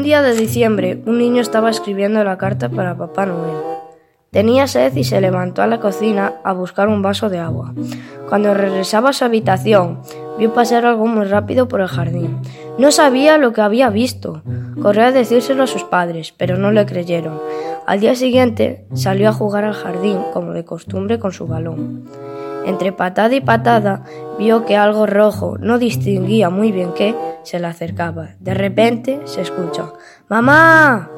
día de diciembre, un niño estaba escribiendo la carta para Papá Noel. Tenía sed y se levantó a la cocina a buscar un vaso de agua. Cuando regresaba a su habitación, vio pasar algo muy rápido por el jardín. No sabía lo que había visto. Corrió a decírselo a sus padres, pero no le creyeron. Al día siguiente, salió a jugar al jardín, como de costumbre, con su balón. Entre patada y patada, vio que algo rojo, no distinguía muy bien qué, se le acercaba. De repente se escucha: ¡Mamá!